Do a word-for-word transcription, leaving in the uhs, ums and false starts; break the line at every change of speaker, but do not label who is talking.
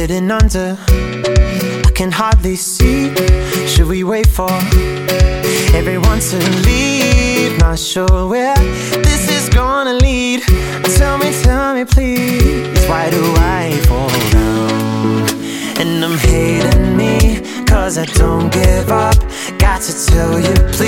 sitting under, I can hardly see. Should we wait for everyone to leave? Not sure where this is gonna lead. Tell me, tell me please, why do I fall down? And I'm hating me, cause I don't give up. Got to tell you please,